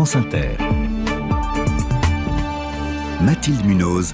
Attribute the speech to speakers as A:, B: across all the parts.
A: France Inter. Mathilde Munoz.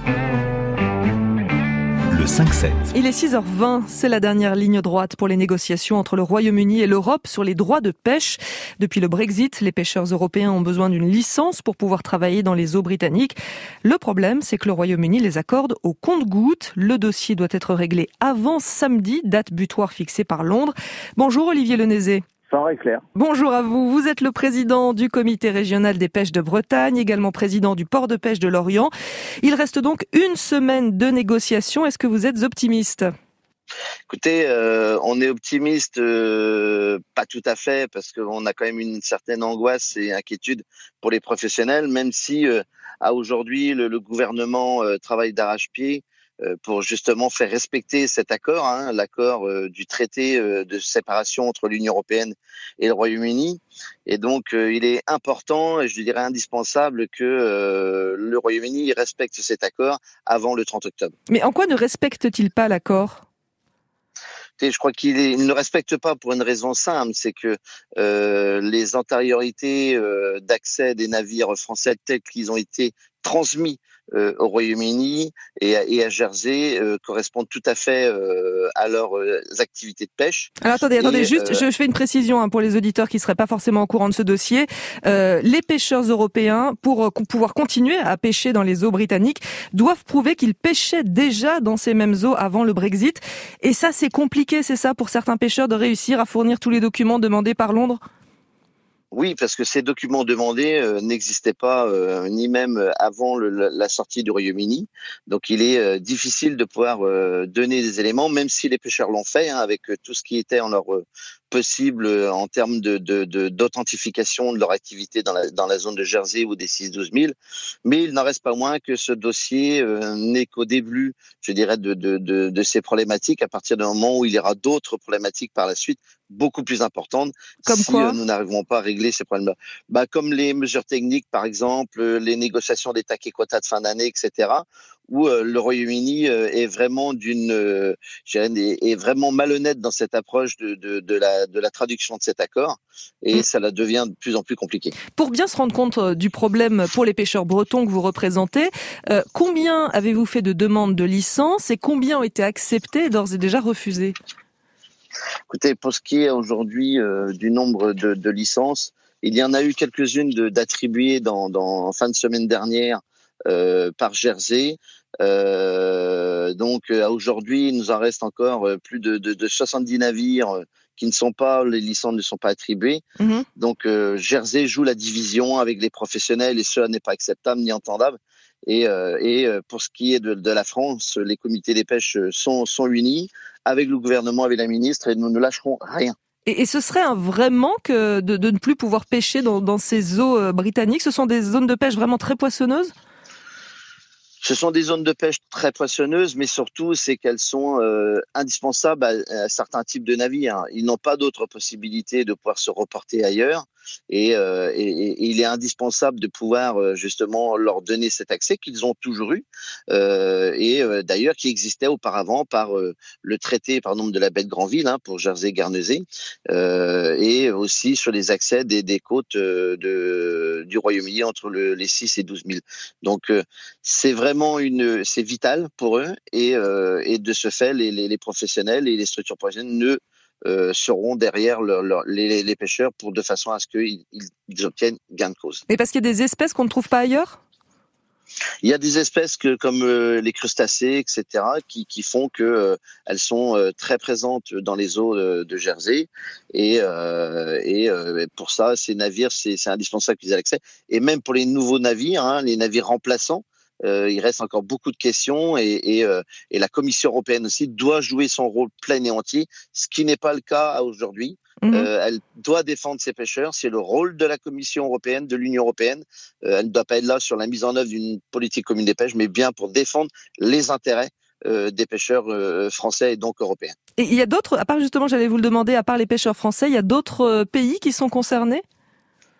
A: Le 5-7.
B: Il est 6h20, c'est la dernière ligne droite pour les négociations entre le Royaume-Uni et l'Europe sur les droits de pêche. Depuis le Brexit, les pêcheurs européens ont besoin d'une licence pour pouvoir travailler dans les eaux britanniques. Le problème, c'est que le Royaume-Uni les accorde au compte-gouttes. Le dossier doit être réglé avant samedi, date butoir fixée par Londres. Bonjour Olivier Lenézé.
C: Ça va, Claire.
B: Bonjour à vous. Vous êtes le président du comité régional des pêches de Bretagne, également président du port de pêche de Lorient. Il reste donc une semaine de négociations. Est-ce que vous êtes optimiste ?
D: Écoutez, on est optimiste, pas tout à fait, parce qu'on a quand même une certaine angoisse et inquiétude pour les professionnels, même si à aujourd'hui le gouvernement travaille d'arrache-pied pour justement faire respecter cet accord, l'accord du traité de séparation entre l'Union européenne et le Royaume-Uni. Et donc, il est important, et je dirais indispensable, que le Royaume-Uni respecte cet accord avant le 30 octobre.
B: Mais en quoi ne respecte-t-il pas l'accord ?
D: Je crois qu'il ne respecte pas pour une raison simple, c'est que les antériorités d'accès des navires français tels qu'ils ont été transmis au Royaume-Uni et à Jersey correspondent tout à fait à leurs activités de pêche.
B: Alors attendez, je fais une précision pour les auditeurs qui seraient pas forcément au courant de ce dossier. Les pêcheurs européens, pour pouvoir continuer à pêcher dans les eaux britanniques, doivent prouver qu'ils pêchaient déjà dans ces mêmes eaux avant le Brexit. Et ça, c'est compliqué, c'est ça, pour certains pêcheurs de réussir à fournir tous les documents demandés par Londres ?
D: Oui, parce que ces documents demandés n'existaient pas ni même avant la sortie du Royaume-Uni. Donc, il est difficile de pouvoir donner des éléments, même si les pêcheurs l'ont fait, avec tout ce qui était en leur possible en termes d'authentification de leur activité dans la zone de Jersey ou des 6-12 000. Mais il n'en reste pas moins que ce dossier n'est qu'au début, je dirais, de ces problématiques, à partir du moment où il y aura d'autres problématiques par la suite, beaucoup plus importantes.
B: Comme
D: si
B: quoi
D: nous n'arrivons pas à régler ces problèmes-là. Comme les mesures techniques, par exemple, les négociations des taxes et quotas de fin d'année, etc., où le Royaume-Uni est vraiment est vraiment malhonnête dans cette approche de la traduction de cet accord, et ça la devient de plus en plus compliqué.
B: Pour bien se rendre compte du problème pour les pêcheurs bretons que vous représentez, combien avez-vous fait de demandes de licence et combien ont été acceptées et d'ores et déjà refusées ?
D: Écoutez, pour ce qui est aujourd'hui du nombre de licences, il y en a eu quelques-unes d'attribuées en fin de semaine dernière par Jersey. Donc aujourd'hui, il nous en reste encore plus de 70 navires qui ne sont pas, les licences ne sont pas attribuées. Mmh. Donc Jersey joue la division avec les professionnels et cela n'est pas acceptable ni entendable. Et pour ce qui est de la France, les comités des pêches sont unis avec le gouvernement, avec la ministre, et nous ne lâcherons rien.
B: Et ce serait un vrai manque de ne plus pouvoir pêcher dans ces eaux britanniques ? Ce sont des zones de pêche vraiment très poissonneuses ?
D: Ce sont des zones de pêche très poissonneuses, mais surtout, c'est qu'elles sont indispensables à certains types de navires. Ils n'ont pas d'autre possibilité de pouvoir se reporter ailleurs. Et il est indispensable de pouvoir justement leur donner cet accès qu'ils ont toujours eu, d'ailleurs qui existait auparavant par le traité par exemple de la baie de Granville pour Jersey et Guernesey, et aussi sur les accès des côtes du Royaume-Uni entre les 6 et 12 000. Donc c'est vraiment c'est vital pour eux, et de ce fait les professionnels et les structures professionnelles seront derrière les pêcheurs de façon à ce qu'ils obtiennent gain de cause.
B: Et parce qu'il y a des espèces qu'on ne trouve pas ailleurs ?
D: Il y a des espèces comme les crustacés, etc., qui font que elles sont très présentes dans les eaux de Jersey, et pour ça, ces navires, c'est indispensable qu'ils aient accès. Et même pour les nouveaux navires, les navires remplaçants, il reste encore beaucoup de questions, et la Commission européenne aussi doit jouer son rôle plein et entier, ce qui n'est pas le cas aujourd'hui. Elle doit défendre ses pêcheurs, c'est le rôle de la Commission européenne, de l'Union européenne. Elle ne doit pas être là sur la mise en œuvre d'une politique commune des pêches, mais bien pour défendre les intérêts des pêcheurs français et donc européens.
B: Et il y a d'autres, à part justement, j'allais vous le demander, à part les pêcheurs français, il y a d'autres pays qui sont concernés ?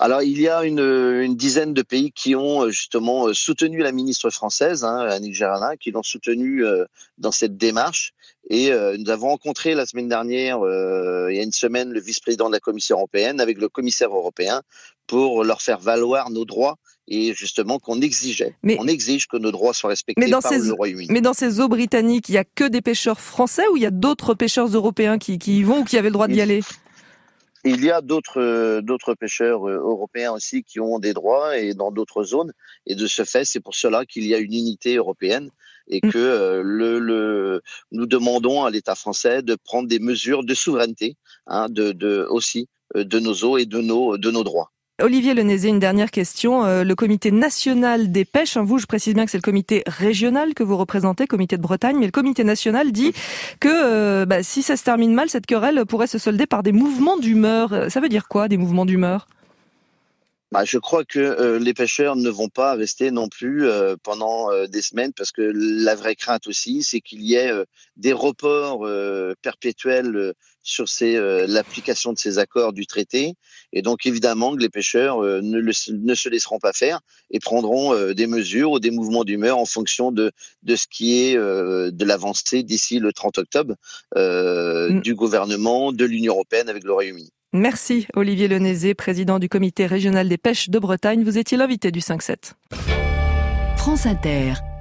D: Alors, il y a une dizaine de pays qui ont justement soutenu la ministre française, Annick Girardin, qui l'ont soutenue dans cette démarche. Et nous avons rencontré la semaine dernière, il y a une semaine, le vice-président de la Commission européenne avec le commissaire européen pour leur faire valoir nos droits et justement qu'on exigeait. On exige que nos droits soient respectés par le Royaume-Uni.
B: Mais dans ces eaux britanniques, il n'y a que des pêcheurs français ou il y a d'autres pêcheurs européens qui y vont ou qui avaient le droit d'y aller ?
D: Il y a d'autres pêcheurs européens aussi qui ont des droits et dans d'autres zones. Et de ce fait, c'est pour cela qu'il y a une unité européenne et que nous demandons à l'État français de prendre des mesures de souveraineté, aussi de nos eaux et de nos droits.
B: Olivier Lenézé, une dernière question. Le comité national des pêches, vous, je précise bien que c'est le comité régional que vous représentez, comité de Bretagne, mais le comité national dit que si ça se termine mal, cette querelle pourrait se solder par des mouvements d'humeur. Ça veut dire quoi, des mouvements d'humeur ?
D: Je crois que les pêcheurs ne vont pas rester non plus pendant des semaines parce que la vraie crainte aussi, c'est qu'il y ait des reports perpétuels sur l'application de ces accords du traité. Et donc évidemment que les pêcheurs ne se laisseront pas faire et prendront des mesures ou des mouvements d'humeur en fonction de ce qui est de l'avancée d'ici le 30 octobre du gouvernement de l'Union européenne avec le Royaume-Uni.
B: Merci Olivier Lenézé, président du comité régional des pêches de Bretagne. Vous étiez l'invité du 5-7.
A: France Inter.